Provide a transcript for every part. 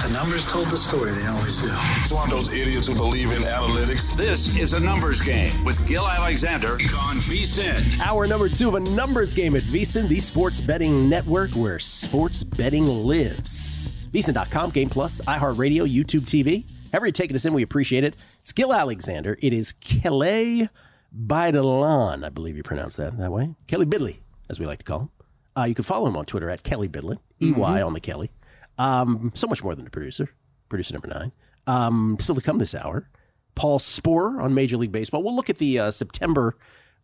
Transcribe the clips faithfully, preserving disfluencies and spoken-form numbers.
The numbers told the story. They always do. It's one of those idiots who believe in analytics. This is a numbers game with Gil Alexander on VSiN. Hour number two of a numbers game at VSiN, the sports betting network where sports betting lives. V S I N dot com, Game Plus, iHeartRadio, YouTube T V. However you're taking us in, we appreciate it. It's Gil Alexander. It is Kelly Bidlin. I believe you pronounce that that way. Kelly Bidley, as we like to call him. Uh, you can follow him on Twitter at Kelly Bidlin, E Y mm-hmm. on the Kelly. Um, so much more than a producer. Producer number nine. Um, still to come this hour, Paul Sporer on Major League Baseball. We'll look at the uh, September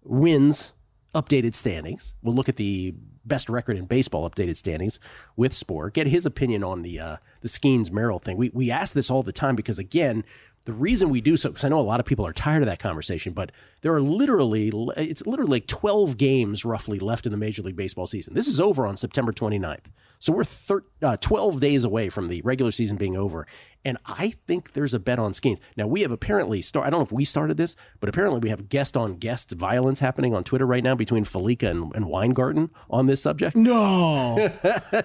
wins updated standings. We'll look at the best record in baseball updated standings with Sporer. Get his opinion on the uh, the Skeens-Merrill thing. We we ask this all the time because, again, the reason we do so, because I know a lot of people are tired of that conversation, but there are literally, it's literally like twelve games roughly left in the Major League Baseball season. This is over on September twenty-ninth. So we're thir- uh, twelve days away from the regular season being over. And I think there's a bet on Skeens. Now, we have apparently, start. I don't know if we started this, but apparently we have guest-on-guest violence happening on Twitter right now between Felica and, and Weingarten on this subject. No. no.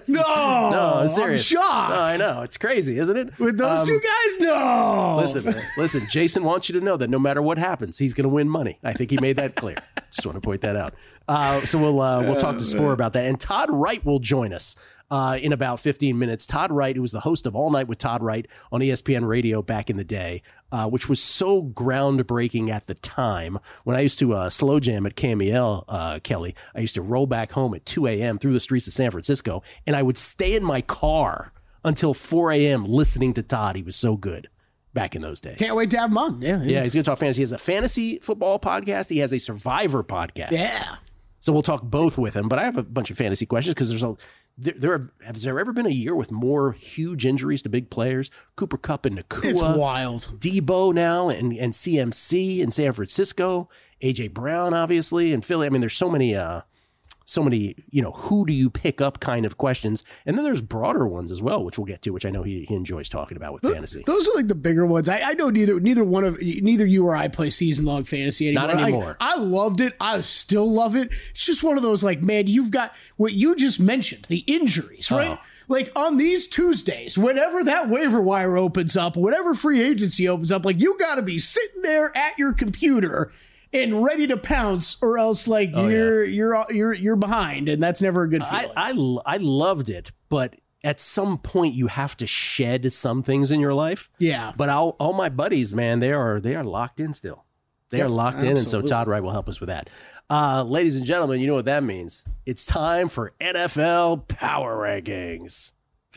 No, serious. I'm shocked. No, I know. It's crazy, isn't it? With those um, two guys? No. Listen, man, listen, Jason wants you to know that no matter what happens, he's going to win money. I think he made that clear. Just want to point that out. Uh, so we'll uh, we'll talk to Sporer about that. And Todd Wright will join us Uh, in about fifteen minutes. Todd Wright, who was the host of All Night with Todd Wright on E S P N Radio back in the day, uh, which was so groundbreaking at the time. When I used to uh, slow jam at K M E L, uh, Kelly, I used to roll back home at two a.m. through the streets of San Francisco, and I would stay in my car until four a.m. listening to Todd. He was so good back in those days. Can't wait to have him on. Yeah, yeah, he's going to talk fantasy. He has a fantasy football podcast. He has a Survivor podcast. Yeah. So we'll talk both with him, but I have a bunch of fantasy questions because there's a There, there are, has there ever been a year with more huge injuries to big players? Cooper Kupp and Nakua. It's wild. Debo now and, and C M C in San Francisco. A J Brown, obviously, in Philly. I mean, there's so many, uh, so many, you know, who do you pick up kind of questions. And then there's broader ones as well, which we'll get to, which I know he, he enjoys talking about with those, fantasy. Those are like the bigger ones. I, I know neither neither one of neither you or I play season long fantasy anymore. Not anymore. I, I loved it. I still love it. It's just one of those like, man, you've got what you just mentioned, the injuries, right? Uh-huh. Like on these Tuesdays, whenever that waiver wire opens up, whenever free agency opens up, like you got to be sitting there at your computer and ready to pounce, or else like oh, you're yeah. you're you're you're behind, and that's never a good feeling. I, I I loved it, but at some point you have to shed some things in your life. Yeah. But all, all my buddies, man, they are they are locked in still. They yep, are locked absolutely. in, and so Todd Wright will help us with that. Uh, ladies and gentlemen, you know what that means. It's time for N F L Power Rankings.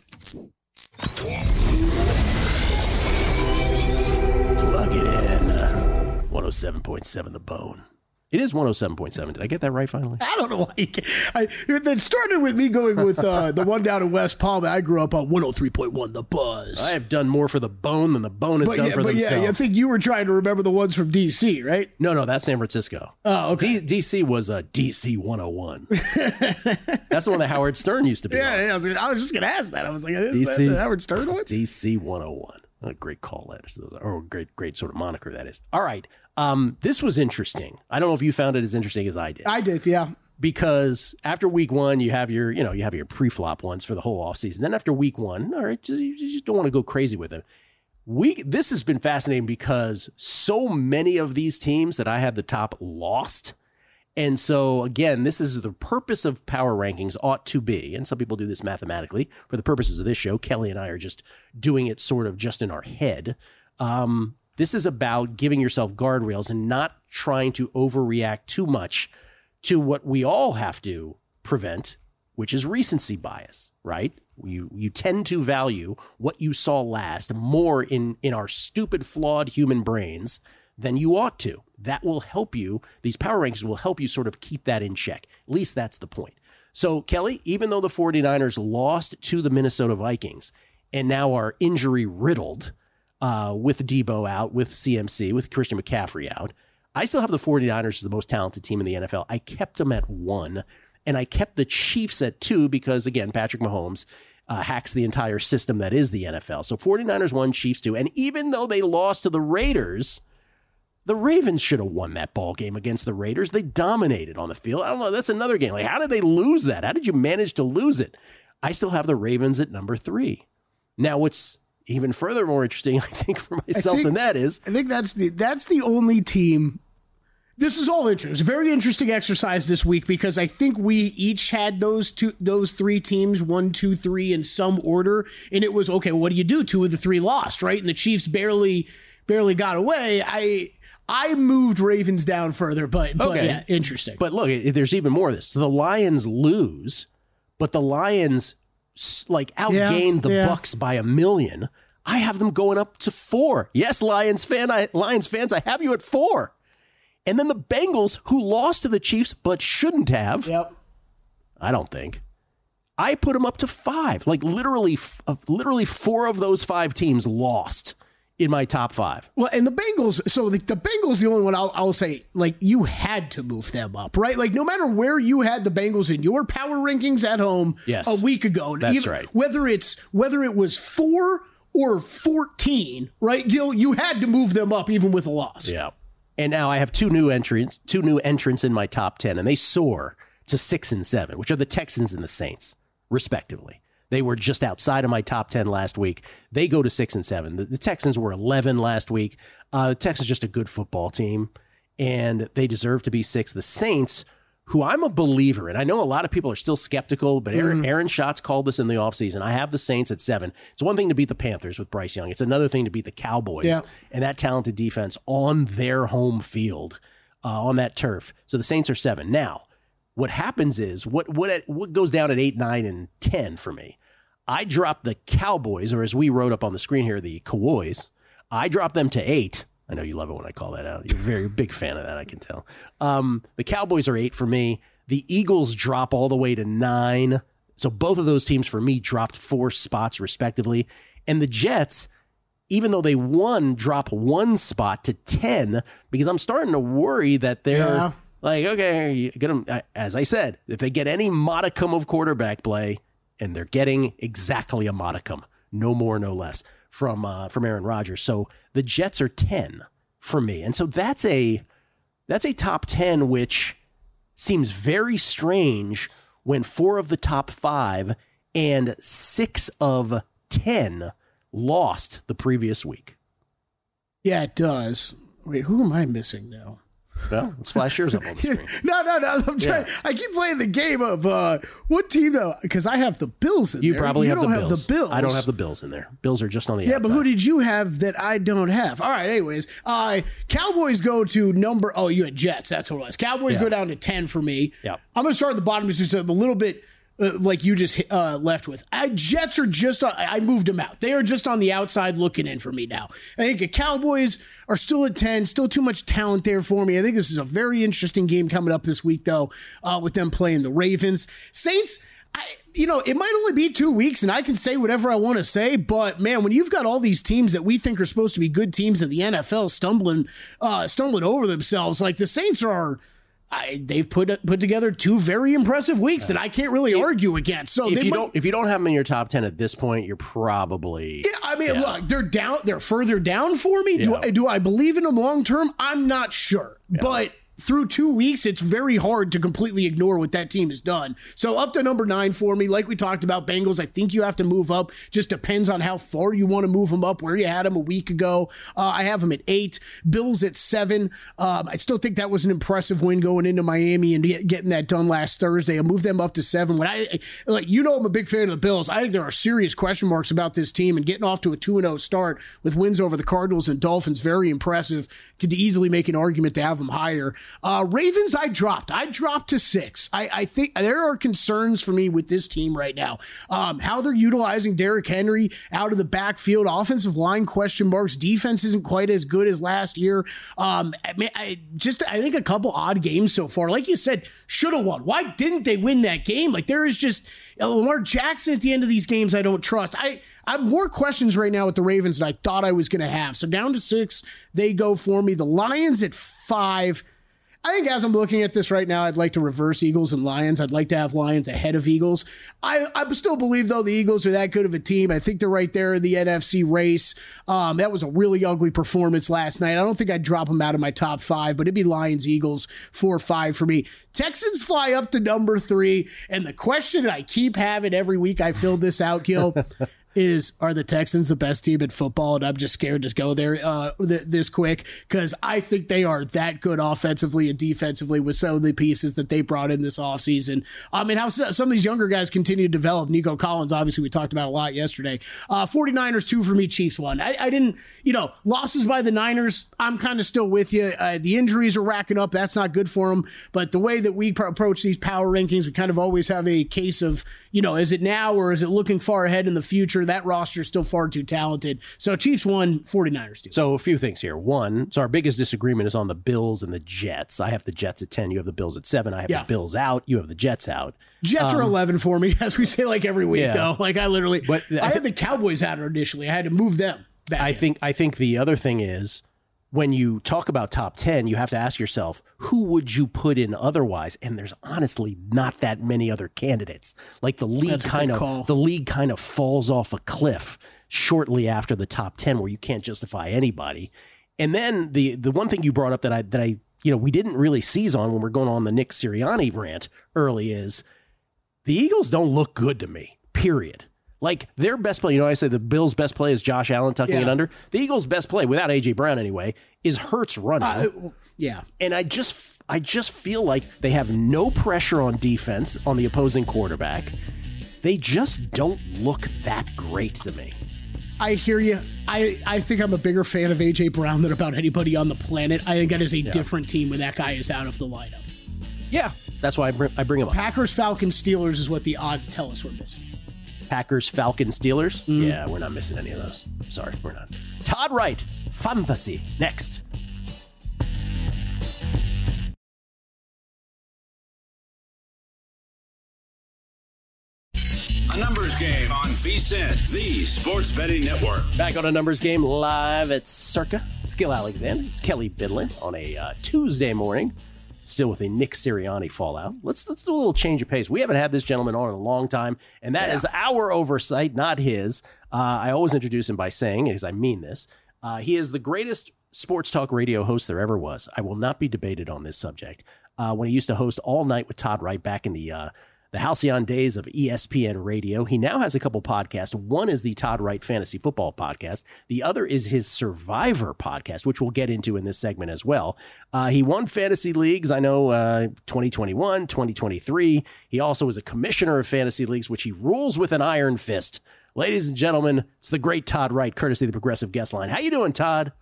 Plug it in. one oh seven point seven The Bone. It is one oh seven point seven. Did I get that right finally? I don't know why you can't. I, it started with me going with uh, the one down in West Palm. I grew up on one oh three point one The Buzz. I have done more for the Bone than the Bone has but done yeah, for but themselves. Yeah, I think you were trying to remember the ones from D C, right? No, no, that's San Francisco. Oh, okay. D- DC was a uh, D C one oh one. That's the one that Howard Stern used to be Yeah, on. yeah I, was, I was just going to ask that. I was like, is D C, that the Howard Stern one? D C one oh one. What a great call that is. Or great, great sort of moniker that is. All right. Um, this was interesting. I don't know if you found it as interesting as I did. I did, yeah. Because after week one, you have your, you know, you have your pre-flop ones for the whole offseason. Then after week one, all right, just, you just don't want to go crazy with them. Week, this has been fascinating because so many of these teams that I had the top lost. And so, again, this is the purpose of power rankings ought to be, and some people do this mathematically. For the purposes of this show, Kelly and I are just doing it sort of just in our head. Um, this is about giving yourself guardrails and not trying to overreact too much to what we all have to prevent, which is recency bias, right? You you tend to value what you saw last more in, in our stupid, flawed human brains than you ought to. That will help you. These power rankings will help you sort of keep that in check. At least that's the point. So, Kelly, even though the 49ers lost to the Minnesota Vikings and now are injury riddled uh, with Debo out, with C M C, with Christian McCaffrey out, I still have the 49ers as the most talented team in the N F L. I kept them at one, and I kept the Chiefs at two because, again, Patrick Mahomes uh, hacks the entire system that is the N F L. So 49ers one, Chiefs two. And even though they lost to the Raiders, the Ravens should have won that ball game against the Raiders. They dominated on the field. I don't know. That's another game. Like, how did they lose that? How did you manage to lose it? I still have the Ravens at number three. Now, what's even further more interesting, I think, for myself think, than that is. I think that's the that's the only team. This is all interesting. It's a very interesting exercise this week because I think we each had those two, those three teams, one, two, three, in some order, and it was okay. What do you do? Two of the three lost, right? And the Chiefs barely, barely got away. I, I moved Ravens down further, but, but okay. yeah, interesting. But look, there's even more of this. So the Lions lose, but the Lions like outgained yeah, the yeah. Bucks by a million. I have them going up to four. Yes, Lions fan, I, Lions fans, I have you at four. And then the Bengals, who lost to the Chiefs but shouldn't have, yep. I don't think, I put them up to five. Like literally, uh, literally four of those five teams lost in my top five. Well, and the Bengals, so the, the Bengals, the only one I'll, I'll say, like, you had to move them up, right? Like, no matter where you had the Bengals in your power rankings at home yes, a week ago, that's even, right. Whether it's whether it was four or fourteen, right? Gil, you had to move them up even with a loss. Yeah. And now I have two new entrants, two new entrants in my top ten, and they soar to six and seven, which are the Texans and the Saints, respectively. They were just outside of my top ten last week. They go to six and seven. The, the Texans were eleven last week. Uh, the Texans just a good football team, and they deserve to be six. The Saints, who I'm a believer in. I know a lot of people are still skeptical, but Aaron, mm. Aaron Schatz called this in the offseason. I have the Saints at seven. It's one thing to beat the Panthers with Bryce Young. It's another thing to beat the Cowboys yeah. and that talented defense on their home field, uh, on that turf. So the Saints are seven. Now, what happens is, what what what goes down at eight, nine, and ten for me? I drop the Cowboys, or as we wrote up on the screen here, the Cowboys. I drop them to eight. I know you love it when I call that out. You're a very big fan of that, I can tell. Um, the Cowboys are eight for me. The Eagles drop all the way to nine. So both of those teams for me dropped four spots respectively. And the Jets, even though they won, drop one spot to ten because I'm starting to worry that they're yeah. like, okay, you get them. As I said, if they get any modicum of quarterback play, and they're getting exactly a modicum, no more, no less, from uh, from Aaron Rodgers. So the Jets are ten for me. And so that's a that's a top ten, which seems very strange when four of the top five and six of ten lost the previous week. Yeah, it does. Wait, who am I missing now? Well, let's flash yours up on the screen. no, no, no. I'm trying. Yeah. I keep playing the game of uh, what team? Because I have the Bills in you there. Probably you have probably have have the Bills. I don't have the Bills in there. Bills are just on the yeah, outside. but who did you have that I don't have? All right, anyways. Uh, Cowboys go to number, oh, you had Jets. That's what it was. Cowboys yeah. go down to ten for me. Yeah. I'm going to start at the bottom. It's just a little bit uh, like you just uh, left with. I, Jets are just, uh, I moved them out. They are just on the outside looking in for me now. I think the Cowboys are still at ten, still too much talent there for me. I think this is a very interesting game coming up this week, though, uh, with them playing the Ravens. Saints, I, you know, it might only be two weeks, and I can say whatever I want to say, but, man, when you've got all these teams that we think are supposed to be good teams in the N F L stumbling, uh, stumbling over themselves, like the Saints are... I, they've put put together two very impressive weeks that I can't really if, argue against. So if they you might, don't if you don't have them in your top ten at this point, you're probably yeah. I mean, yeah. look, they're down. They're further down for me. Yeah. Do I do I believe in them long term? I'm not sure, yeah. but through two weeks, it's very hard to completely ignore what that team has done. So up to number nine for me. Like we talked about, Bengals, I think you have to move up. Just depends on how far you want to move them up, where you had them a week ago. Uh, I have them at eight. Bills at seven. Um, I still think that was an impressive win going into Miami and get, getting that done last Thursday. I moved them up to seven. When I, like, you know, I'm a big fan of the Bills. I think there are serious question marks about this team, and getting off to a two and oh start with wins over the Cardinals and Dolphins, very impressive. Could easily make an argument to have them higher. Uh, Ravens, I dropped. I dropped to six. I, I think there are concerns for me with this team right now. Um, how they're utilizing Derrick Henry out of the backfield, offensive line question marks, defense isn't quite as good as last year. Um, I mean, I just I think a couple odd games so far. Like you said, should have won. Why didn't they win that game? Like there is just Lamar Jackson at the end of these games I don't trust. I, I have more questions right now with the Ravens than I thought I was going to have. So down to six, they go for me. The Lions at five. I think as I'm looking at this right now, I'd like to reverse Eagles and Lions. I'd like to have Lions ahead of Eagles. I, I still believe, though, the Eagles are that good of a team. I think they're right there in the N F C race. Um, that was a really ugly performance last night. I don't think I'd drop them out of my top five, but it'd be Lions, Eagles, four or five for me. Texans fly up to number three, and the question I keep having every week I filled this out, Gil, is, are the Texans the best team in football? And I'm just scared to go there uh, th- this quick because I think they are that good offensively and defensively with some of the pieces that they brought in this offseason. I mean, how some of these younger guys continue to develop. Nico Collins, obviously, we talked about a lot yesterday. Uh, 49ers, two for me, Chiefs, one. I, I didn't, you know, losses by the Niners, I'm kind of still with you. Uh, the injuries are racking up. That's not good for them. But the way that we pr- approach these power rankings, we kind of always have a case of, you know, is it now or is it looking far ahead in the future? That roster is still far too talented. So Chiefs won, 49ers two. So a few things here. One, so our biggest disagreement is on the Bills and the Jets. I have the Jets at ten. You have the Bills at seven. I have yeah. the Bills out. You have the Jets out. Jets um, are eleven for me, as we say like every week, yeah. though. Like I literally, but I, I had the Cowboys out initially. I had to move them back. I in. think. I think the other thing is, when you talk about top ten, you have to ask yourself, who would you put in otherwise? And there's honestly not that many other candidates. Like the league kind of call. the league kind of falls off a cliff shortly after the top ten, where you can't justify anybody. And then the the one thing you brought up that I that I you know we didn't really seize on when we're going on the Nick Sirianni rant early is the Eagles don't look good to me. Period. Like, their best play, you know, I say the Bills' best play is Josh Allen tucking yeah. it under. The Eagles' best play, without A J Brown anyway, is Hurts running. Uh, yeah. And I just I just feel like they have no pressure on defense on the opposing quarterback. They just don't look that great to me. I hear you. I, I think I'm a bigger fan of A J Brown than about anybody on the planet. I think that is a yeah. different team when that guy is out of the lineup. Yeah, that's why I bring, I bring him up. Packers, Falcons, Steelers is what the odds tell us we're missing. Packers, Falcons, Steelers? Mm. Yeah, we're not missing any of those. Sorry, we're not. Todd Wright, Fantasy, next. A numbers game on V S I N, the sports betting network. Back on a numbers game live at Circa. It's Gil Alexander. It's Kelly Bidlin on a uh, Tuesday morning. Still with a Nick Sirianni fallout. Let's let's do a little change of pace. We haven't had this gentleman on in a long time, and that yeah. is our oversight, not his. Uh, I always introduce him by saying, because I mean this, uh, he is the greatest sports talk radio host there ever was. I will not be debated on this subject. Uh, when he used to host All Night with Todd Wright back in the uh, the halcyon days of E S P N Radio. He now has a couple podcasts. One is the Todd Wright Fantasy Football Podcast. The other is his Survivor Podcast, which we'll get into in this segment as well. Uh, he won fantasy leagues, I know, uh, twenty twenty-one, twenty twenty-three. He also is a commissioner of fantasy leagues, which he rules with an iron fist. Ladies and gentlemen, it's the great Todd Wright, courtesy of the Progressive Guest Line. How you doing, Todd?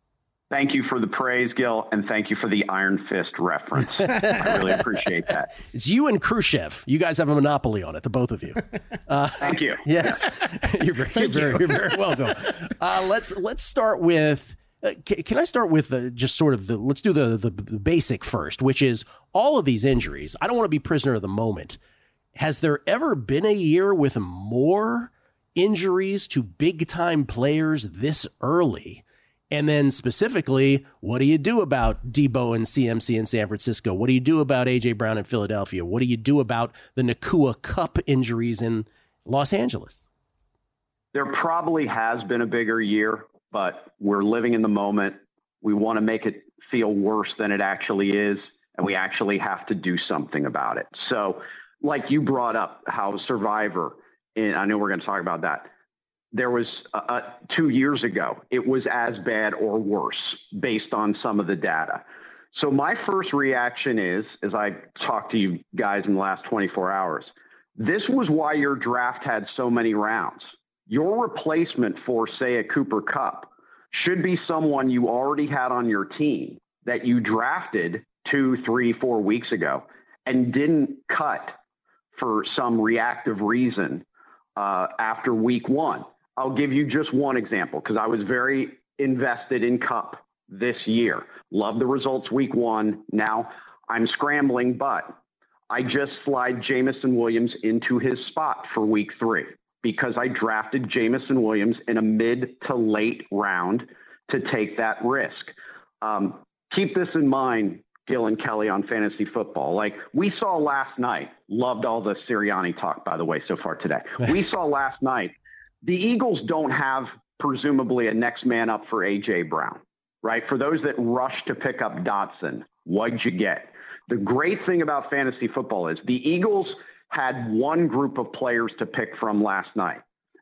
Thank you for the praise, Gil, and thank you for the Iron Fist reference. I really appreciate that. It's you and Khrushchev. You guys have a monopoly on it, the both of you. Uh, thank you. Yes, you're very, thank you're, you. very, you're very welcome. Uh, let's let's start with. Uh, can, can I start with the, just sort of the? Let's do the, the the basic first, which is all of these injuries. I don't want to be prisoner of the moment. Has there ever been a year with more injuries to big time players this early? And then specifically, what do you do about Debo and C M C in San Francisco? What do you do about A J Brown in Philadelphia? What do you do about the Nakua Cup injuries in Los Angeles? There probably has been a bigger year, but we're living in the moment. We want to make it feel worse than it actually is, and we actually have to do something about it. So, like you brought up, how Survivor, and I know we're going to talk about that, there was uh, uh, two years ago, it was as bad or worse based on some of the data. So my first reaction is, as I talked to you guys in the last twenty-four hours, this was why your draft had so many rounds. Your replacement for, say, a Cooper Kupp should be someone you already had on your team that you drafted two, three, four weeks ago and didn't cut for some reactive reason uh, after week one. I'll give you just one example because I was very invested in Kupp this year. Love the results week one. Now I'm scrambling, but I just slide Jameson Williams into his spot for week three because I drafted Jameson Williams in a mid to late round to take that risk. Um, keep this in mind, Gil and Kelly, on fantasy football. Like we saw last night, loved all the Sirianni talk, by the way, so far today. We saw last night, the Eagles don't have presumably a next man up for A J Brown, right? For those that rush to pick up Dotson, what'd you get? The great thing about fantasy football is the Eagles had one group of players to pick from last night,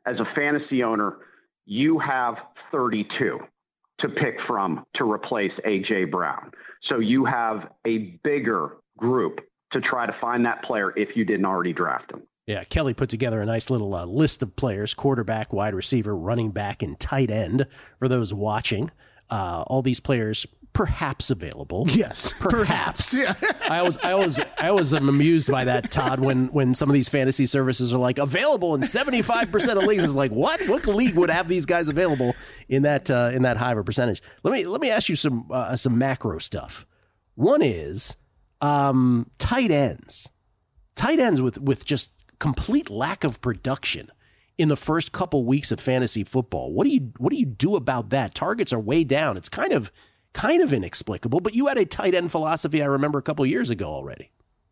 as a fantasy owner, you have thirty-two to pick from to replace A J Brown. So you have a bigger group to try to find that player if you didn't already draft him. Yeah, Kelly put together a nice little uh, list of players: quarterback, wide receiver, running back, and tight end for those watching. Uh, all these players perhaps available. Yes, perhaps. perhaps. Yeah. I always, I always, I always am amused by that, Todd. When when some of these fantasy services are like available in seventy-five percent of leagues, it's like what? What league would have these guys available in that uh, in that high of a percentage? Let me let me ask you some uh, some macro stuff. One is um, tight ends. Tight ends with with just complete lack of production in the first couple weeks of fantasy football. What do you what do you do about that? Targets are way down. It's kind of kind of inexplicable, but you had a tight end philosophy I remember a couple years ago already.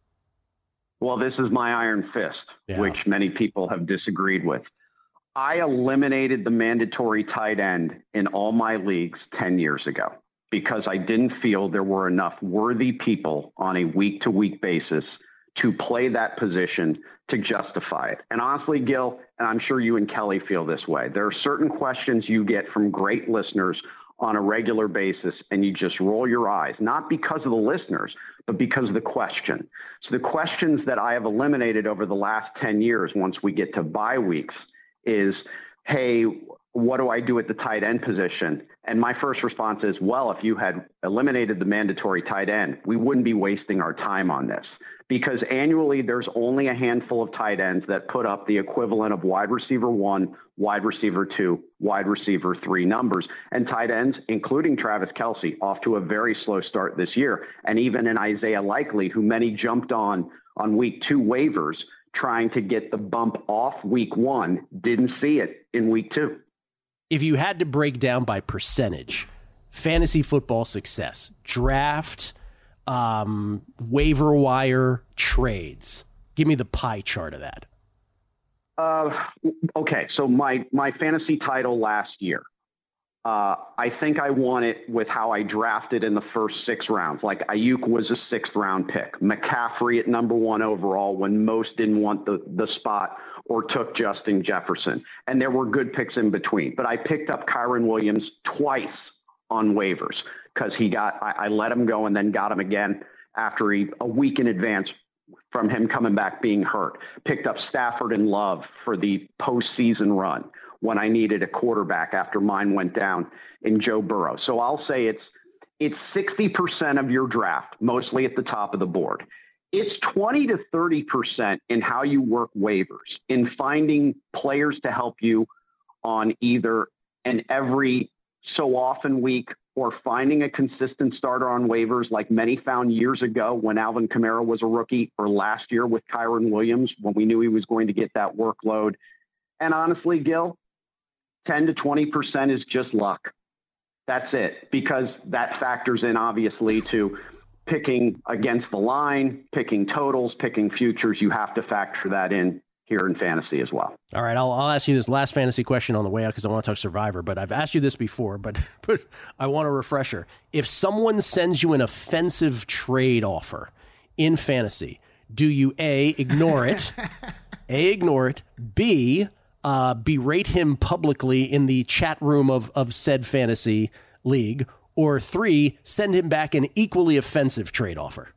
Well, this is my iron fist, yeah. which many people have disagreed with. I eliminated the mandatory tight end in all my leagues ten years ago because I didn't feel there were enough worthy people on a week-to-week basis to play that position to justify it. And honestly, Gil, and I'm sure you and Kelly feel this way, there are certain questions you get from great listeners on a regular basis, and you just roll your eyes, not because of the listeners, but because of the question. So the questions that I have eliminated over the last ten years, once we get to bye weeks, is, hey, what do I do at the tight end position? And my first response is, well, if you had eliminated the mandatory tight end, we wouldn't be wasting our time on this. Because annually, there's only a handful of tight ends that put up the equivalent of wide receiver one, wide receiver two, wide receiver three numbers. And tight ends, including Travis Kelce, off to a very slow start this year. And even in Isaiah Likely, who many jumped on on week two waivers, trying to get the bump off week one, didn't see it in week two. If you had to break down by percentage, fantasy football success, draft, um, waiver wire, trades, give me the pie chart of that. Uh, okay, so my, my fantasy title last year, uh, I think I won it with how I drafted in the first six rounds. Like Ayuk was a sixth round pick, McCaffrey at number one overall when most didn't want the, the spot or took Justin Jefferson. And there were good picks in between. But I picked up Kyren Williams twice on waivers because he got, I, I let him go and then got him again after he, a week in advance from him coming back being hurt. Picked up Stafford and Love for the postseason run when I needed a quarterback after mine went down in Joe Burrow. So I'll say it's it's sixty percent of your draft, mostly at the top of the board. It's twenty to thirty percent in how you work waivers, in finding players to help you on either an every so often week or finding a consistent starter on waivers like many found years ago when Alvin Kamara was a rookie, or last year with Kyren Williams when we knew he was going to get that workload. And honestly, Gil, ten to twenty percent is just luck. That's it, because that factors in obviously to picking against the line, picking totals, picking futures. You have to factor that in here in fantasy as well. All right, I'll, I'll ask you this last fantasy question on the way out because I want to talk Survivor, but I've asked you this before, but, but I want a refresher. If someone sends you an offensive trade offer in fantasy, do you A, ignore it, A, ignore it, B, uh, berate him publicly in the chat room of, of said fantasy league, or three, send him back an equally offensive trade offer?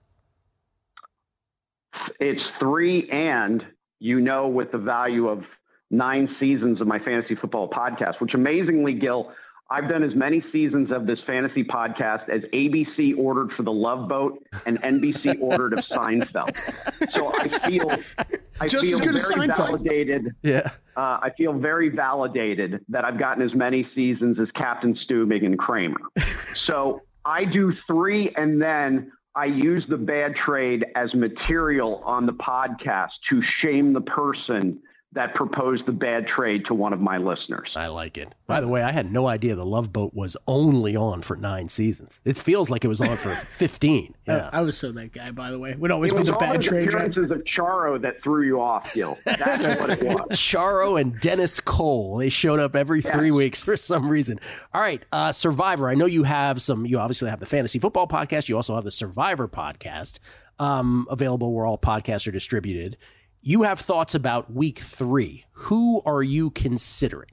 It's three, and you know, with the value of nine seasons of my fantasy football podcast, which amazingly, Gil, I've done as many seasons of this fantasy podcast as A B C ordered for The Love Boat and N B C ordered of Seinfeld. So I feel, I Just feel as good as very Seinfeld. validated. Yeah, uh, I feel very validated that I've gotten as many seasons as Captain Stubing and Kramer. So I do three, and then I use the bad trade as material on the podcast to shame the person that proposed the bad trade to one of my listeners. I like it. By the way, I had no idea The Love Boat was only on for nine seasons. It feels like it was on for fifteen. Yeah, I, I was so that guy, by the way. Would always It be was the all bad those trade guy. appearances of Charo that threw you off, Gil. That's what it was. Charo and Dennis Cole. They showed up every Yeah. three weeks for some reason. All right, uh, Survivor. I know you have some. You obviously have the Fantasy Football podcast. You also have the Survivor podcast, um, available where all podcasts are distributed. You have thoughts about week three. Who are you considering?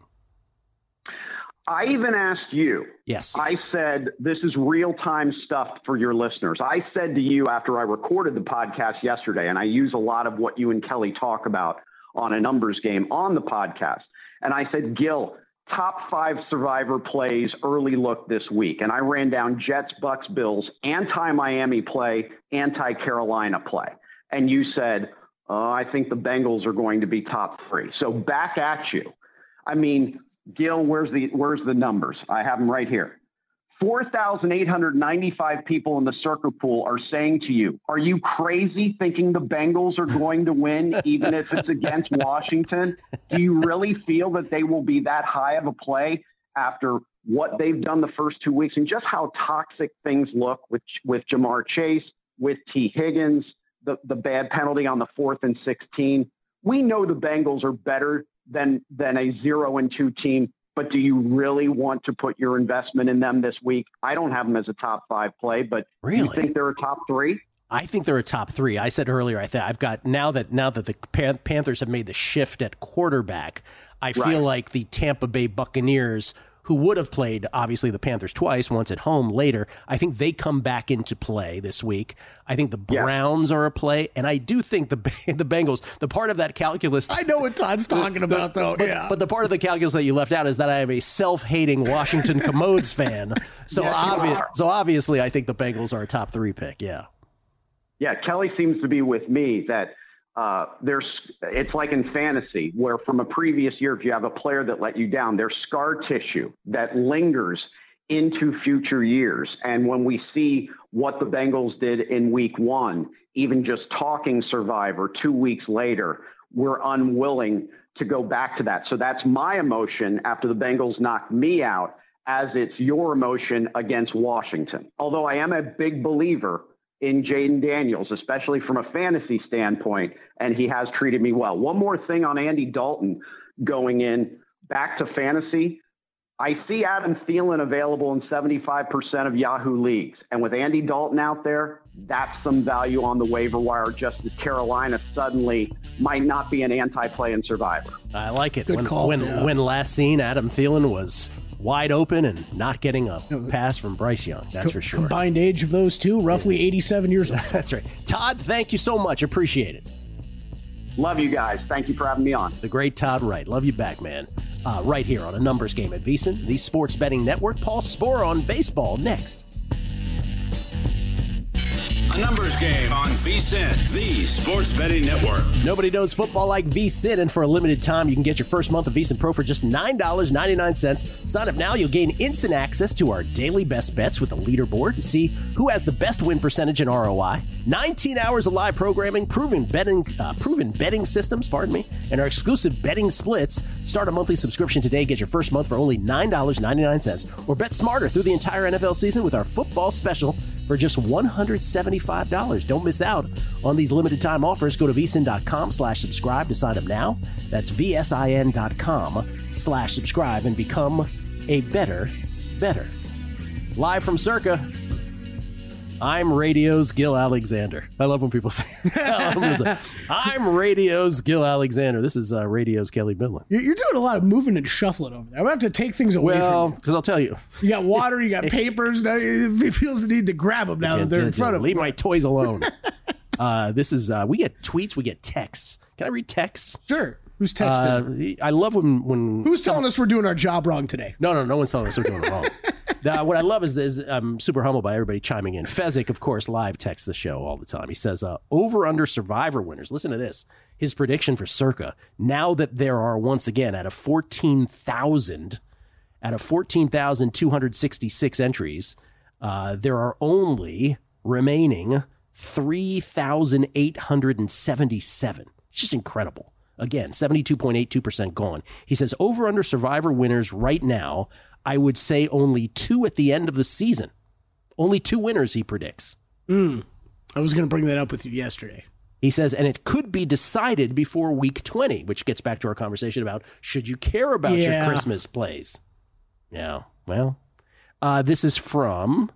I even asked you. Yes. I said, this is real-time stuff for your listeners. I said to you after I recorded the podcast yesterday, and I use a lot of what you and Kelly talk about on A Numbers Game on the podcast. And I said, Gil, top five Survivor plays, early look this week. And I ran down Jets, Bucks, Bills, anti-Miami play, anti-Carolina play. And you said, oh, I think the Bengals are going to be top three. So back at you. I mean, Gil, where's the where's the numbers? I have them right here. four thousand eight hundred ninety-five people in the Circa pool are saying to you, are you crazy thinking the Bengals are going to win, even if it's against Washington? Do you really feel that they will be that high of a play after what they've done the first two weeks and just how toxic things look with, with Jamar Chase, with T. Higgins, the, the bad penalty on the fourth and sixteen? We know the Bengals are better than than a zero and two team, but do you really want to put your investment in them this week? I don't have them as a top five play, but really? Do you think they're a top three? I think they're a top three. I said earlier, I think I've got now that now that the Pan- Panthers have made the shift at quarterback, I feel Right. like the Tampa Bay Buccaneers, who would have played, obviously, the Panthers twice, once at home later, I think they come back into play this week. I think the Browns yeah. are a play, and I do think the the Bengals, the part of that calculus... I know what Todd's talking the, about, though. But, yeah. but the part of the calculus that you left out is that I am a self-hating Washington Commodes fan. So, yes, obvi- so obviously, I think the Bengals are a top three pick, yeah. Yeah, Kelly seems to be with me that uh, there's. It's like in fantasy, where from a previous year, if you have a player that let you down, there's scar tissue that lingers into future years. And when we see what the Bengals did in week one, even just talking Survivor two weeks later, we're unwilling to go back to that. So that's my emotion after the Bengals knocked me out, as it's your emotion against Washington. Although I am a big believer in Jaden Daniels, especially from a fantasy standpoint, and he has treated me well. One more thing on Andy Dalton going in back to fantasy. I see Adam Thielen available in seventy-five percent of Yahoo leagues. And with Andy Dalton out there, that's some value on the waiver wire, just as Carolina suddenly might not be an anti-play in Survivor. I like it. Good when, call, when, yeah. when last seen, Adam Thielen was wide open and not getting a pass from Bryce Young. That's for sure. Combined age of those two, roughly eighty-seven years old. That's right. Todd, thank you so much. Appreciate it. Love you guys. Thank you for having me on. The great Todd Wright. Love you back, man. Uh, right here on A Numbers Game at VSiN, the Sports Betting Network. Paul Sporer on baseball next. A Numbers Game on VSiN, the Sports Betting Network. Nobody knows football like VSiN, and for a limited time, you can get your first month of VSiN Pro for just nine dollars and ninety-nine cents. Sign up now. You'll gain instant access to our daily best bets with a leaderboard to see who has the best win percentage and R O I. nineteen hours of live programming, proven betting, uh, proven betting systems, pardon me, and our exclusive betting splits. Start a monthly subscription today. Get your first month for only nine dollars and ninety-nine cents. Or bet smarter through the entire N F L season with our football special for just one hundred seventy-five dollars. Don't miss out on these limited time offers. Go to vsin.com slash subscribe to sign up now. That's vsin.com slash subscribe and become a better, better. Live from Circa, I'm Radio's Gil Alexander. I love when people say, I'm Radio's Gil Alexander. This is uh, Radio's Kelly Bidlin. You're doing a lot of moving and shuffling over there. I'm going to have to take things away Well, from you. because I'll tell you. You got water, you got papers. Now it feels the need to grab them now that they're in front of me. Leave my toys alone. uh, this is, uh, we get tweets, we get texts. Can I read texts? Sure. Who's texting? Uh, I love when, when Who's telling us we're doing our job wrong today? No, no, no one's telling us we're doing it wrong. Uh, what I love is, is I'm super humbled by everybody chiming in. Fezzik, of course, live texts the show all the time. He says, uh, over under Survivor winners. Listen to this. His prediction for Circa. Now that there are, once again, out of fourteen thousand, out of fourteen thousand two hundred sixty-six entries, uh, there are only remaining three thousand eight hundred seventy-seven. It's just incredible. Again, seventy-two point eight two percent gone. He says, over under Survivor winners right now, I would say only two at the end of the season. Only two winners, he predicts. Mm. I was going to bring that up with you yesterday. He says, and it could be decided before week twenty, which gets back to our conversation about should you care about yeah. your Christmas plays? Yeah, well, uh, this is from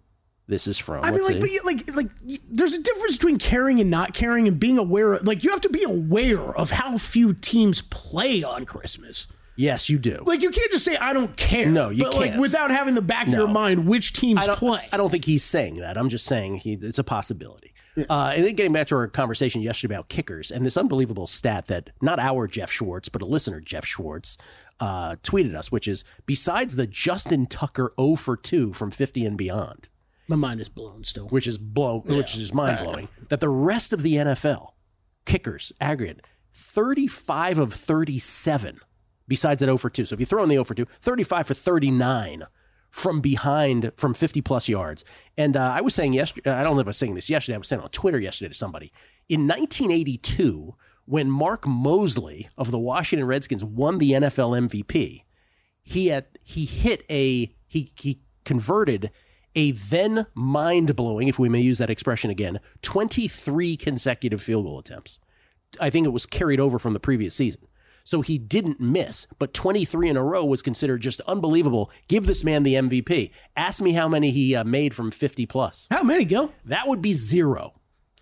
this is from. I mean, Let's like, see. but like, like, there's a difference between caring and not caring and being aware. Of, like, you have to be aware of how few teams play on Christmas. Yes, you do. Like, you can't just say I don't care. No, you but, can't. Like, without having the back No. of your mind which teams I don't, play. I don't think he's saying that. I'm just saying he, it's a possibility. Uh, and then getting back to our conversation yesterday about kickers and this unbelievable stat that not our Jeff Schwartz, but a listener, Jeff Schwartz, uh, tweeted us, which is besides the Justin Tucker oh for two from fifty and beyond. My mind is blown still. Which is blow, Yeah. which is mind blowing. That the rest of the N F L kickers aggregate thirty-five of thirty-seven. Besides that oh for two. So if you throw in the oh for two, thirty-five for thirty-nine from behind, from fifty plus yards. And uh, I was saying yesterday, I don't know if I was saying this yesterday, I was saying on Twitter yesterday to somebody. In nineteen eighty-two, when Mark Mosley of the Washington Redskins won the N F L M V P, he had he hit a, he he converted a then mind-blowing, if we may use that expression again, twenty-three consecutive field goal attempts. I think it was carried over from the previous season. So he didn't miss, but twenty-three in a row was considered just unbelievable. Give this man the M V P. Ask me how many he uh, made from fifty plus. How many, Gil? That would be zero.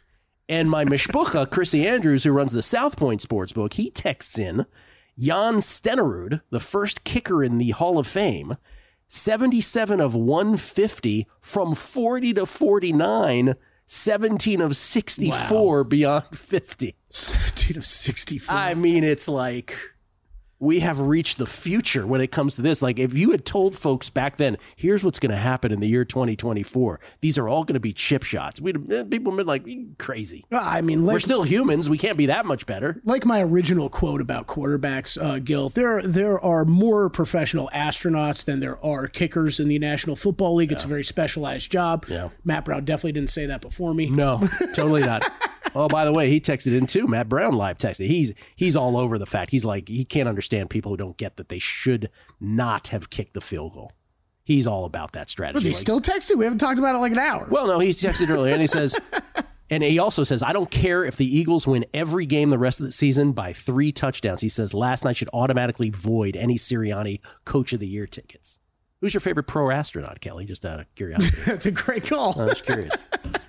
And my mishpucha, Chrissy Andrews, who runs the South Point Sportsbook, he texts in Jan Stenerud, the first kicker in the Hall of Fame, seventy-seven of one fifty from forty to forty-nine, seventeen of sixty-four Wow. beyond fifty. seventeen of sixty-four. I mean, it's like we have reached the future when it comes to this. Like if you had told folks back then, here's what's going to happen in the year twenty twenty-four. These are all going to be chip shots. We'd people would be like, "You crazy. Well, I mean, like, We're still humans. We can't be that much better. like my original quote about quarterbacks, uh, Gil, there there are more professional astronauts than there are kickers in the National Football League. It's a very specialized job. Yeah. Matt Brown definitely didn't say that before me. No, totally not. Oh, by the way, he texted in too. Matt Brown live texted. He's he's all over the fact. He's like, he can't understand people who don't get that they should not have kicked the field goal. He's all about that strategy. Was he Like, still texting? We haven't talked about it like an hour. well, no, he's texted earlier, and he says, and he also says, I don't care if the Eagles win every game the rest of the season by three touchdowns. He says last night should automatically void any Sirianni Coach of the Year tickets. Who's your favorite pro astronaut, Kelly? Just out of curiosity. That's a great call. I was curious.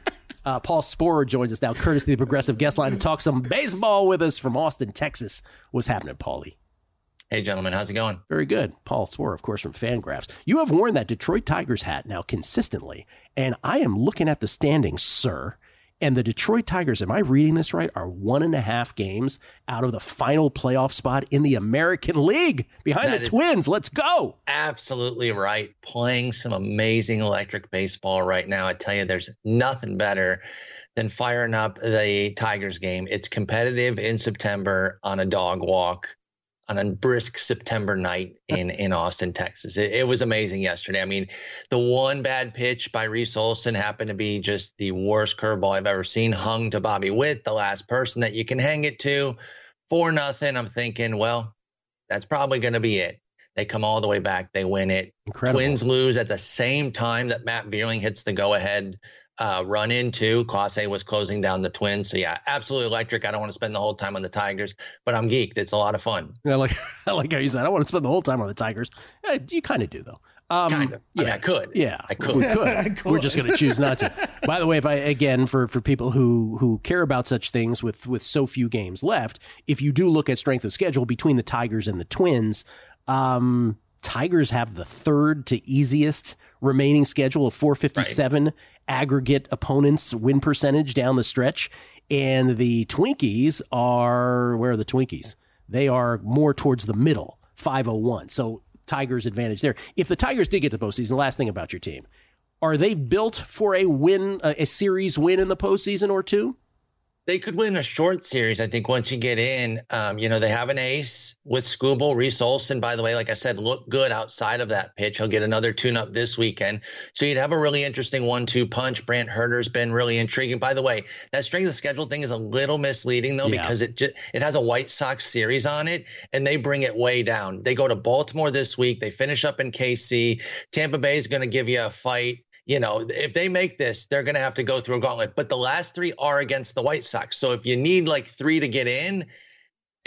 Uh, Paul Sporer joins us now, courtesy of the Progressive Guest Line, to talk some baseball with us from Austin, Texas. What's happening, Paulie? Hey, gentlemen, how's it going? Very good. Paul Sporer, of course, from Fangraphs. You have worn that Detroit Tigers hat now consistently, and I am looking at the standings, sir. And the Detroit Tigers, am I reading this right, are one and a half games out of the final playoff spot in the American League behind That the is Twins. Let's go. Absolutely right. Playing some amazing electric baseball right now. I tell you, there's nothing better than firing up the Tigers game. It's competitive in September on a dog walk on a brisk September night in, in Austin, Texas. It, it was amazing yesterday. I mean, the one bad pitch by Reese Olson happened to be just the worst curveball I've ever seen, hung to Bobby Witt, the last person that you can hang it to. Four nothing. I'm thinking, well, that's probably going to be it. They come all the way back. They win it. Incredible. Twins lose at the same time that Matt Vierling hits the go-ahead uh, run into. Clase was closing down the Twins. So, yeah, absolutely electric. I don't want to spend the whole time on the Tigers, but I'm geeked. It's a lot of fun. I like, I like how you said, I don't want to spend the whole time on the Tigers. Eh, you kind of do, though. Um, Kind of. I Yeah, mean, I could. Yeah, I could. We could. I could. We're just going to choose not to. By the way, if I again for for people who who care about such things with with so few games left, if you do look at strength of schedule between the Tigers and the Twins, um, Tigers have the third to easiest remaining schedule of four fifty-seven right. aggregate opponents win percentage down the stretch, and the Twinkies are where are the Twinkies? They are more towards the middle, five oh one. So Tigers advantage there. If the Tigers did get to postseason, last thing about your team, are they built for a win, a, a series win in the postseason or two? They could win a short series, I think, once you get in. Um, you know, they have an ace with Skubal. Reese Olson, by the way, like I said, looked good outside of that pitch. He'll get another tune-up this weekend. So you'd have a really interesting one two punch. Brant Herter's been really intriguing. By the way, that strength of schedule thing is a little misleading, though, yeah. because it just, it has a White Sox series on it, and they bring it way down. They go to Baltimore this week. They finish up in K C. Tampa Bay is going to give you a fight. You know, if they make this, they're going to have to go through a gauntlet. But the last three are against the White Sox. So if you need like three to get in,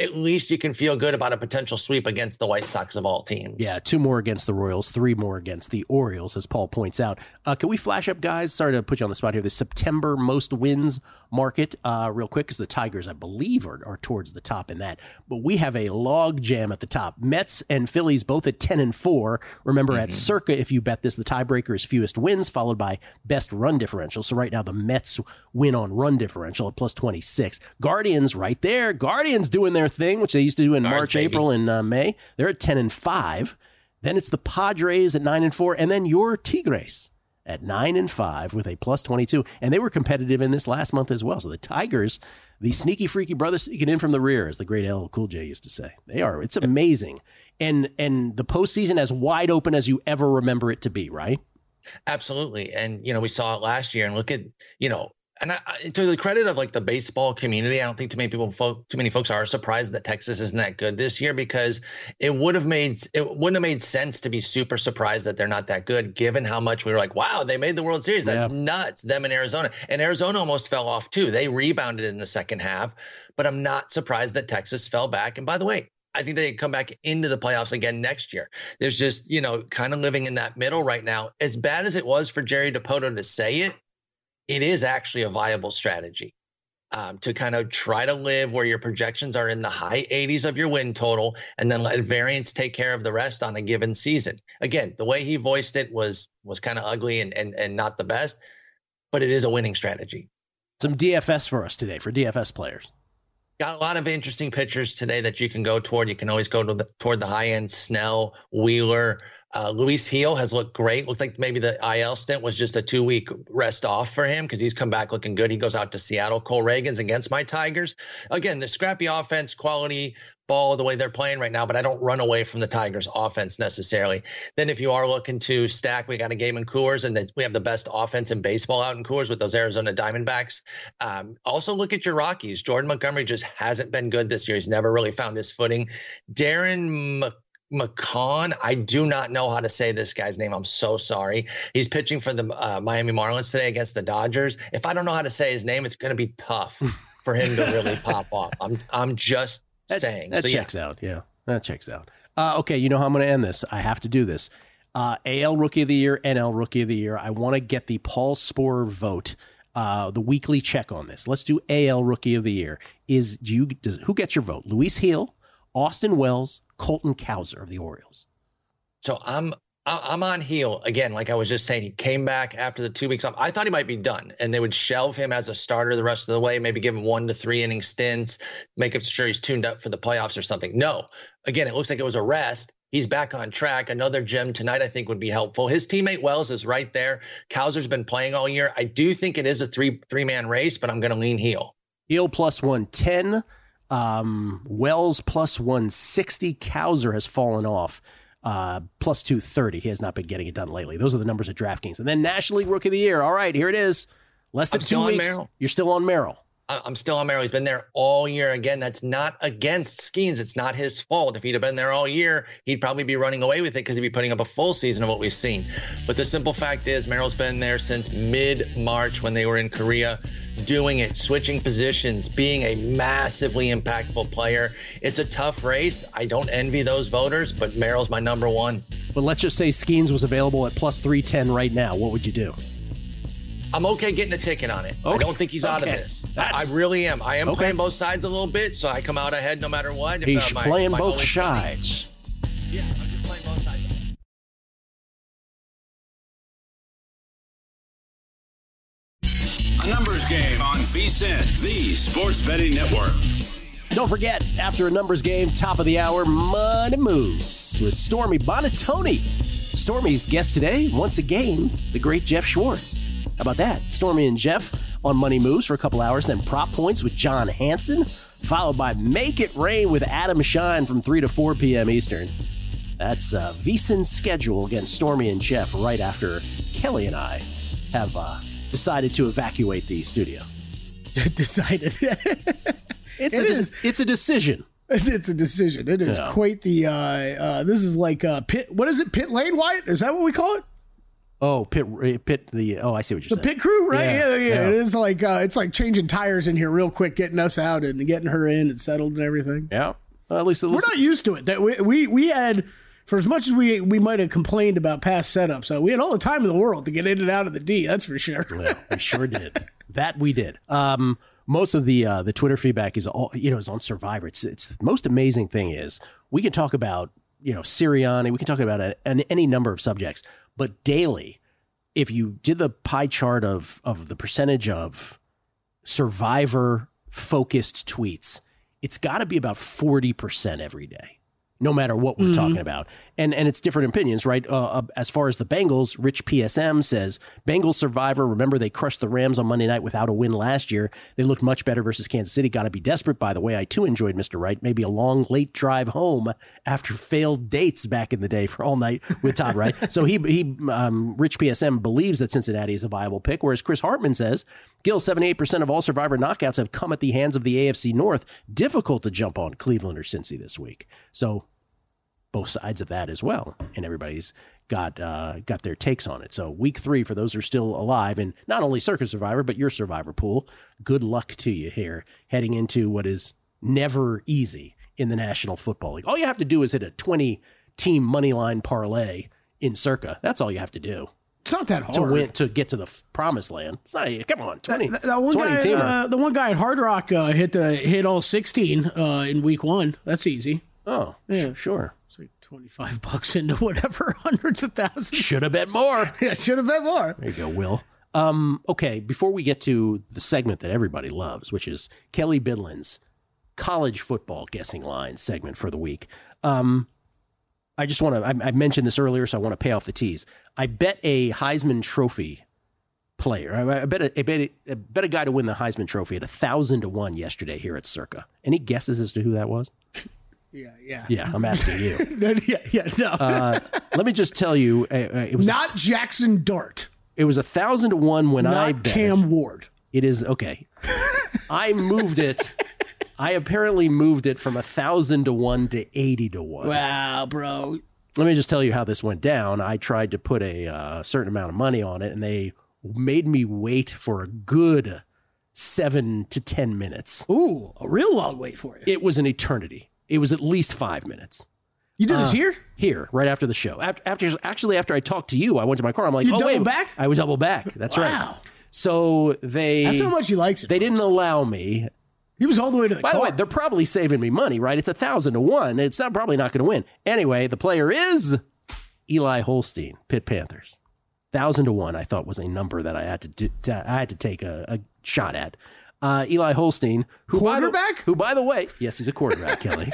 at least you can feel good about a potential sweep against the White Sox of all teams. Yeah, two more against the Royals, three more against the Orioles, as Paul points out. Uh, can we flash up, guys? Sorry to put you on the spot here. The September most wins market uh, real quick, because the Tigers, I believe, are, are towards the top in that. But we have a log jam at the top. Mets and Phillies both at ten and four. Remember, mm-hmm. at Circa, if you bet this, the tiebreaker is fewest wins, followed by best run differential. So right now, the Mets win on run differential at plus twenty-six. Guardians right there. Guardians doing their thing, which they used to do in Guards, March, baby. April, and uh, May. They're at ten and five. Then it's the Padres at nine and four, and then your Tigres at nine and five with a plus twenty-two. And they were competitive in this last month as well. So the Tigers, the sneaky, freaky brothers sneaking in from the rear, as the great L L Cool J used to say. They are. It's amazing. And and the postseason as wide open as you ever remember it to be, right? Absolutely. And, you know, we saw it last year, and look at, you know, and I, to the credit of like the baseball community, I don't think too many people, folk, too many folks are surprised that Texas isn't that good this year, because it would have made it wouldn't have made sense to be super surprised that they're not that good, given how much we were like, wow, they made the World Series. That's yeah. nuts. Them in Arizona, and Arizona almost fell off too. They rebounded in the second half, but I'm not surprised that Texas fell back. And by the way, I think they come back into the playoffs again next year. There's just, you know, kind of living in that middle right now. As bad as it was for Jerry Dipoto to say it, it is actually a viable strategy um, to kind of try to live where your projections are in the high eighties of your win total, and then let variance take care of the rest on a given season. Again, the way he voiced it was was kind of ugly and, and and not the best, but it is a winning strategy. Some D F S for us today, for D F S players. Got a lot of interesting pitchers today that you can go toward. You can always go to the, toward the high end. Snell, Wheeler, uh, Luis Gil has looked great. Looked like maybe the I L stint was just a two week rest off for him, because he's come back looking good. He goes out to Seattle. Cole Reagans against my Tigers. Again, the scrappy offense, quality ball, the way they're playing right now, but I don't run away from the Tigers offense necessarily. Then if you are looking to stack, we got a game in Coors, and we have the best offense in baseball out in Coors with those Arizona Diamondbacks. Um, also look at your Rockies. Jordan Montgomery just hasn't been good this year. He's never really found his footing. Darren Mc- McCon, I do not know how to say this guy's name. I'm so sorry. He's pitching for the uh, Miami Marlins today against the Dodgers. If I don't know how to say his name, it's going to be tough for him to really pop off. I'm I'm just That, saying. that so, checks yeah. out. Yeah, that checks out. Uh, okay, you know how I'm going to end this. I have to do this. Uh, A L Rookie of the Year, N L Rookie of the Year. I want to get the Paul Sporer vote, uh, the weekly check on this. Let's do A L Rookie of the Year. Is do you does, who gets your vote? Luis Gil, Austin Wells, Colton Cowser of the Orioles. So I'm I'm on Gil again. Like I was just saying, he came back after the two weeks off. I thought he might be done, and they would shelve him as a starter the rest of the way. Maybe give him one to three inning stints, make sure he's tuned up for the playoffs or something. No, again, it looks like it was a rest. He's back on track. Another gem tonight, I think, would be helpful. His teammate Wells is right there. Cowser's been playing all year. I do think it is a three three man race, but I'm going to lean Gil. Gil plus one ten. Um, Wells plus one sixty. Cowser has fallen off. Uh, plus two thirty. He has not been getting it done lately. Those are the numbers at DraftKings. And then National League Rookie of the Year. All right, here it is. Less than I'm two still weeks. on Merrill. You're still on Merrill. I'm still on Merrill. He's been there all year. Again, that's not against Skeens. It's not his fault. If he'd have been there all year, he'd probably be running away with it because he'd be putting up a full season of what we've seen. But the simple fact is Merrill's been there since mid-March when they were in Korea, doing it, switching positions, being a massively impactful player. It's a tough race. I don't envy those voters, but Merrill's my number one. But let's just say Skeens was available at plus three ten right now. What would you do? I'm okay getting a ticket on it. Okay. I don't think he's out okay. of this. That's... I really am. I am okay. playing both sides a little bit, so I come out ahead no matter what. If, he's uh, my, playing my both goalie's sides. Funny. Yeah, I'm just playing both sides. A numbers game on VSiN, the Sports Betting Network. Don't forget, after a numbers game, top of the hour, Money Moves with Stormy Bonatoni. Stormy's guest today, once again, the great Jeff Schwartz. How about that? Stormy and Jeff on Money Moves for a couple hours, then Prop Points with John Hansen, followed by Make It Rain with Adam Shine from three to four p.m. Eastern. That's uh, VSiN's schedule against Stormy and Jeff right after Kelly and I have uh, decided to evacuate the studio. Decided. It's, it a, is. it's a decision. It's a decision. It is yeah. quite the, uh, uh, this is like uh, pit, what is it, pit lane, Wyatt? Is that what we call it? Oh, pit, pit. The oh, I see what you're the saying. pit crew, right? Yeah, Yeah, yeah. yeah. It is like uh, it's like changing tires in here real quick, getting us out and getting her in and settled and everything. Yeah, well, at least, at We're least not used to it. That we we, we had. For as much as we we might have complained about past setups, uh, we had all the time in the world to get in and out of the D. That's for sure. Yeah, we sure did. That we did. Um, most of the uh, the Twitter feedback is all you know is on Survivor. It's it's the most amazing thing is we can talk about you know Sirianni, we can talk about a, an, any number of subjects, but daily, if you did the pie chart of of the percentage of Survivor focused tweets, it's got to be about forty percent every day. No matter what we're mm-hmm. talking about. And and it's different opinions, right? Uh, as far as the Bengals, Rich P S M says, Bengals Survivor, remember they crushed the Rams on Monday night without a win last year. They looked much better versus Kansas City. Got to be desperate, by the way. I too enjoyed Mister Wright. Maybe a long, late drive home after failed dates back in the day for all night with Todd Wright. So he, he um, Rich P S M believes that Cincinnati is a viable pick, whereas Chris Hartman says, Gil, seventy-eight percent of all Survivor knockouts have come at the hands of the A F C North. Difficult to jump on Cleveland or Cincy this week. So both sides of that as well, and everybody's got uh, got their takes on it. So week three, for those who are still alive, and not only Circa Survivor, but your Survivor pool, good luck to you here, heading into what is never easy in the National Football League. All you have to do is hit a twenty-team moneyline parlay in Circa. That's all you have to do. It's not that hard. To win, to get to the f- promised land. It's not, come on, twenty. That, that one twenty guy, teamer. uh, the one guy at Hard Rock uh, hit the hit all sixteen uh, in week one. That's easy. Oh, yeah, sure. It's like twenty-five bucks into whatever, hundreds of thousands. Should have bet more. Yeah, should have bet more. There you go, Will. Um, okay, before we get to the segment that everybody loves, which is Kelly Bidlin's college football guessing lines segment for the week. Um, I just want to, I, I mentioned this earlier, so I want to pay off the tease. I bet a Heisman Trophy player. I, I, bet a, I, bet a, I bet a guy to win the Heisman Trophy at a thousand to one yesterday here at Circa. Any guesses as to who that was? Yeah, yeah. Yeah, I'm asking you. yeah, yeah, no. uh, let me just tell you. Uh, it was Not Jackson Dart. It was a thousand to one when Not I bet Cam it. Ward. It is, okay. I moved it. I apparently moved it from a thousand to one to eighty to one. Wow, bro. Let me just tell you how this went down. I tried to put a uh, certain amount of money on it, and they made me wait for a good seven to ten minutes. Ooh, a real long wait for you. It was an eternity. It was at least five minutes. You did uh, this here? Here, right after the show. After, after, actually, after I talked to you, I went to my car. I'm like, you oh, double wait. back? I was double back. That's wow. right. So they... That's how much he likes it. They folks. didn't allow me... He was all the way to the By car. the way, they're probably saving me money, right? It's a thousand to one. It's not probably not going to win. Anyway, the player is Eli Holstein, Pitt Panthers. Thousand to one, I thought was a number that I had to do, to, I had to take a, a shot at. Uh, Eli Holstein, who quarterback, by the, who by the way, yes, he's a quarterback, Kelly.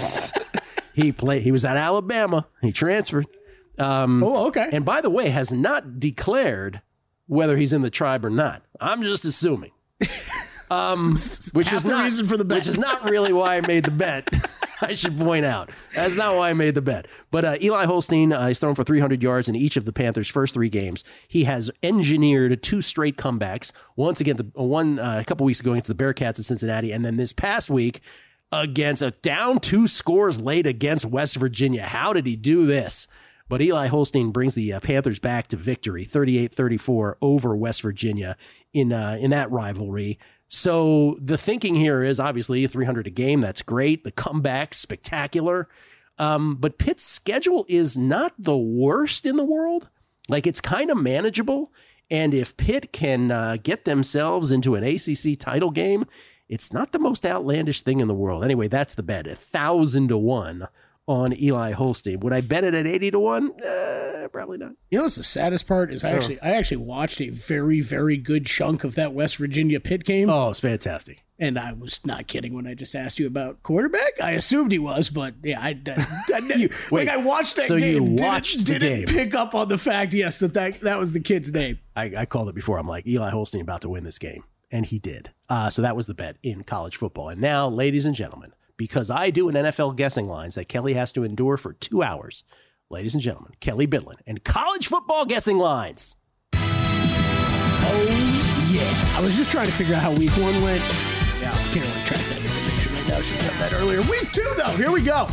he played. He was at Alabama. He transferred. Um, oh, okay. And by the way, has not declared whether he's in the tribe or not. I'm just assuming. Um, which Half is the not reason for the bet. which is not really why I made the bet. I should point out that's not why I made the bet. But uh, Eli Holstein, uh, he's thrown for three hundred yards in each of the Panthers' first three games. He has engineered two straight comebacks. Once again, the one uh, a couple weeks ago against the Bearcats of Cincinnati, and then this past week against a down two scores late against West Virginia. How did he do this? But Eli Holstein brings the uh, Panthers back to victory, thirty-eight thirty-four over West Virginia in uh, in that rivalry. So the thinking here is obviously three hundred a game. That's great. The comeback, spectacular. Um, but Pitt's schedule is not the worst in the world. Like, it's kind of manageable. And if Pitt can uh, get themselves into an A C C title game, it's not the most outlandish thing in the world. Anyway, that's the bet. A thousand to one on Eli Holstein. Would I bet it at eighty to one? Uh, probably not. You know what's the saddest part is I oh. actually I actually watched a very, very good chunk of that West Virginia Pitt game. Oh, it's fantastic. And I was not kidding when I just asked you about quarterback. I assumed he was, but yeah, I, I, I you, wait, like I watched that so game. you watched didn't, the didn't game. pick up on the fact, yes, that, that that was the kid's name. I, I called it before. I'm like, Eli Holstein about to win this game. And he did. Uh, so that was the bet in college football. And now, ladies and gentlemen, because I do an N F L guessing lines that Kelly has to endure for two hours. Ladies and gentlemen, Kelly Bidlin and college football guessing lines. Oh, yeah. I was just trying to figure out how week one went. Yeah, I can't really track that in the picture right now. I should have done that earlier. Week two, though. Here we go.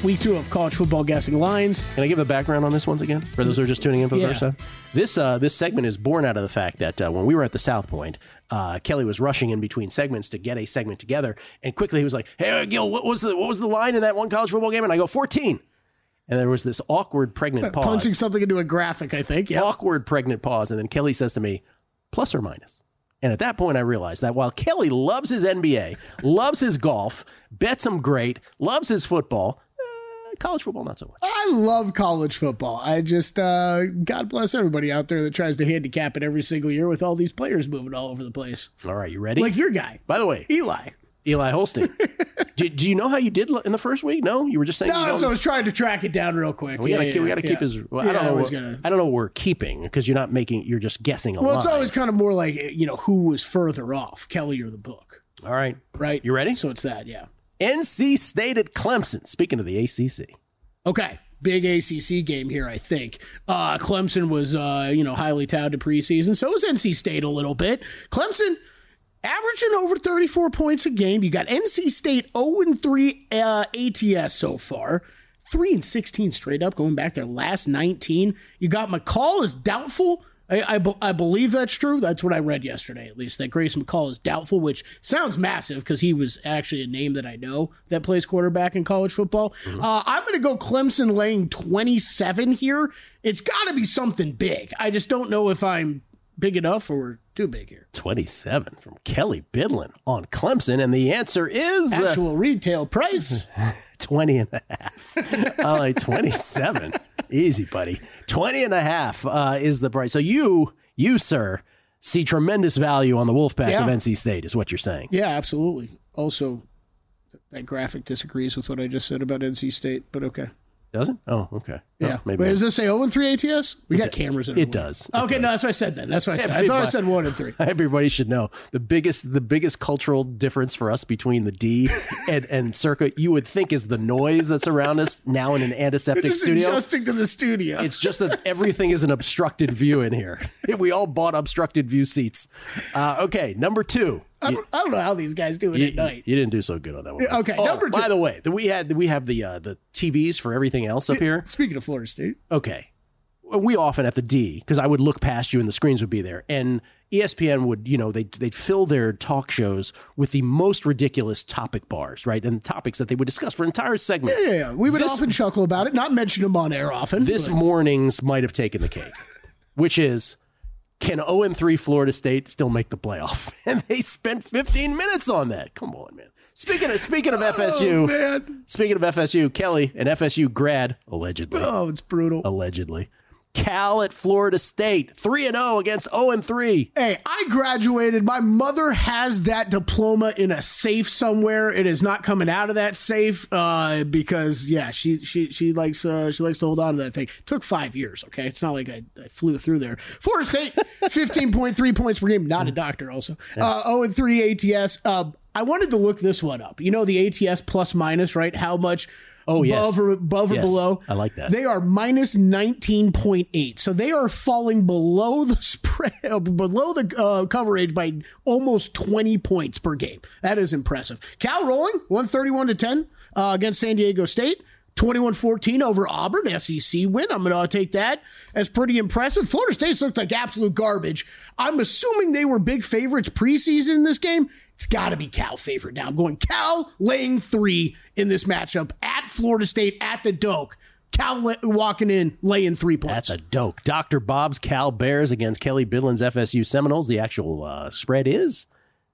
week two of College Football Guessing Lines. Can I give a background on this once again for those who are just tuning in for the Yeah. first time? This uh, this segment is born out of the fact that uh, when we were at the South Point, uh, Kelly was rushing in between segments to get a segment together, and quickly he was like, "Hey, Gil, what was the what was the line in that one college football game?" And I go, fourteen. And there was this awkward pregnant pause. Punching something into a graphic, I think. Yeah. Awkward pregnant pause, and then Kelly says to me, "Plus or minus?" And at that point, I realized that while Kelly loves his N B A, loves his golf, bets him great, loves his football, uh, college football, not so much. I love college football. I just, uh, God bless everybody out there that tries to handicap it every single year with all these players moving all over the place. All right, you ready? Like your guy. By the way, Eli. Eli Holstein. do, do you know how you did in the first week? No, you were just saying. No, you don't... so I was trying to track it down real quick. We yeah, gotta, yeah, we gotta yeah. keep his. Well, yeah, I don't know. I was what, gonna... I don't know what we're keeping because you're not making. You're just guessing a Well, line. it's always kind of more like, you know, who was further off, Kelly or the book. All right, right. You ready? So it's that, yeah. N C State at Clemson. Speaking of the A C C. Okay. Big A C C game here, I think. Uh, Clemson was, uh, you know, highly touted preseason. So was N C State a little bit. Clemson averaging over thirty-four points a game. You got N C State oh and three uh, A T S so far. three and sixteen straight up, going back their last nineteen. You got McCall is doubtful. I, I, I believe that's true. That's what I read yesterday, at least, that Grayson McCall is doubtful, which sounds massive because he was actually a name that I know that plays quarterback in college football. Mm-hmm. Uh, I'm going to go Clemson laying twenty-seven here. It's got to be something big. I just don't know if I'm big enough or too big here. twenty-seven from Kelly Bidlin on Clemson, and the answer is uh, actual retail price. twenty and a half. I like twenty-seven. Easy, buddy. twenty and a half uh, is the price. So you, you, sir, see tremendous value on the Wolfpack Yeah. of N C State is what you're saying. Yeah, absolutely. Also, that graphic disagrees with what I just said about N C State, but okay. Does it? Oh, okay. Yeah. Oh, maybe Wait, I- does this say oh and three A T S? We got d- cameras in it our way. does. It Okay, does. no, that's what I said then. That's what I said. I Everybody- thought I said one and three. Everybody should know the biggest the biggest cultural difference for us between the D and, and Circa, you would think, is the noise that's around us now in an antiseptic Just studio. adjusting to the studio. It's just that everything is an obstructed view in here. We all bought obstructed view seats. Uh, okay, number two. I don't, I don't know how these guys do it You, at night. you didn't do so good on that one. Yeah, okay, Oh, number two. By the way, the- we had we have the uh, the T Vs for everything else up here. Speaking of Florida State. Okay. We often at the D, because I would look past you and the screens would be there. And E S P N would, you know, they'd, they'd fill their talk shows with the most ridiculous topic bars, right? And topics that they would discuss for an entire segment. Yeah, yeah, yeah. We would This- often chuckle about it, not mention them on air often. This but- morning's might have taken the cake, which is, can oh and three Florida State still make the playoff? And they spent fifteen minutes on that. Come on, man. Speaking of speaking of F S U, Oh, man. speaking of F S U, Kelly, an F S U grad, allegedly. Oh, it's brutal. Allegedly. Cal at Florida State, three and oh against oh and three. Hey, I graduated. My mother has that diploma in a safe somewhere. It is not coming out of that safe uh, because, yeah, she she she likes uh, she likes to hold on to that thing. It took five years. Okay, it's not like I, I flew through there. Florida State, fifteen point three points per game. Not a doctor. Also, uh, oh and three A T S. Uh, I wanted to look this one up. You know the A T S plus minus, right? How much? Oh, yes. Above or, above Yes, or below. I like that. They are minus nineteen point eight. So they are falling below the spread, below the uh, coverage by almost twenty points per game. That is impressive. Cal rolling one thirty-one to ten uh, against San Diego State. twenty-one fourteen over Auburn, S E C win. I'm going to take that as pretty impressive. Florida State looked like absolute garbage. I'm assuming they were big favorites preseason in this game. It's got to be Cal favorite now. I'm going Cal laying three in this matchup at Florida State at the Doak. Cal le- walking in, laying three points. At the Doak. Doctor Bob's Cal Bears against Kelly Bidlin's F S U Seminoles. The actual uh, spread is,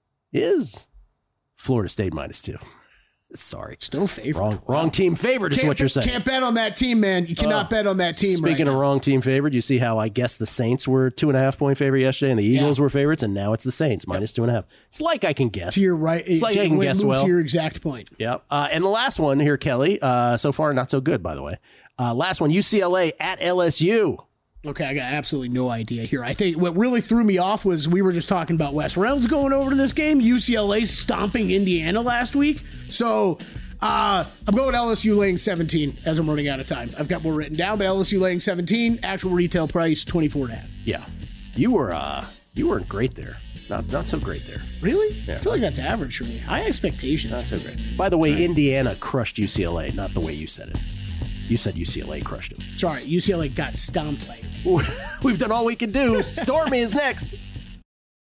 is Florida State minus two. Sorry. Still favorite. Wrong, wrong team favored is Can't what you're bet- saying. Can't bet on that team, man. You cannot Oh. bet on that team. Speaking right of now. wrong team favored, you see how I guess the Saints were two and a half point favorite yesterday and the Eagles Yeah. were favorites, and now it's the Saints minus two and a half. It's like I can guess. To your right, It's like to, I can wait, guess move well. to your exact point. Yep. Uh, and the last one here, Kelly, uh, so far not so good, by the way. Uh, last one, U C L A at L S U. Okay, I got absolutely no idea here. I think what really threw me off was we were just talking about Wes Reynolds going over to this game. U C L A stomping Indiana last week. So uh, I'm going L S U laying seventeen as I'm running out of time. I've got more written down, but L S U laying seventeen, actual retail price twenty-four and a half. Yeah. You were uh, You weren't great there. Not not so great there. Really? Yeah. I feel like that's average for me. High expectations. Not so great. By the way, right. Indiana crushed U C L A, not the way you said it. You said U C L A crushed them. Sorry, U C L A got stomped by. We've done all we can do. Stormy is next.